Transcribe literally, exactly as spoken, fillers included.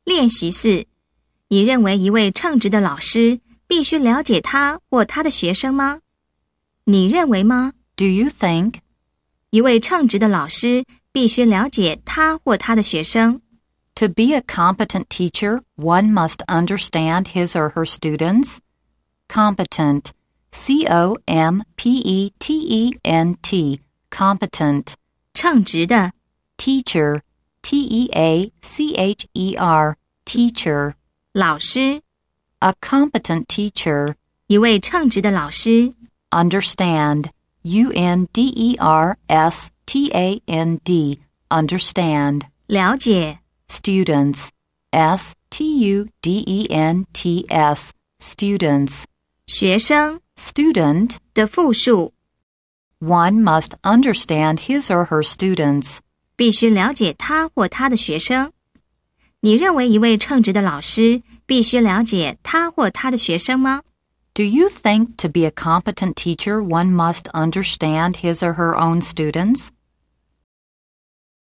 练习四，你认为一位称职的老师必须了解他或他的学生吗？你认为吗？ Do you think? 一位称职的老师必须了解他或他的学生。 To be a competent teacher, one must understand his or her students. Competent. C O M P E T E N T. Competent. 称职的 Teacher. T E A C H E R. Teacher. 老师 A competent teacher. 一位称职的老师。 Understand. U N D E R S T A N D. Understand. 了解 Students. S T U D E N T S. Students. 学生 Student. 的复数 One must understand his or her students. 必须了解他或他的学生。你认为一位称职的老师必须了解他或他的学生吗？ Do you think to be a competent teacher one must understand his or her own students?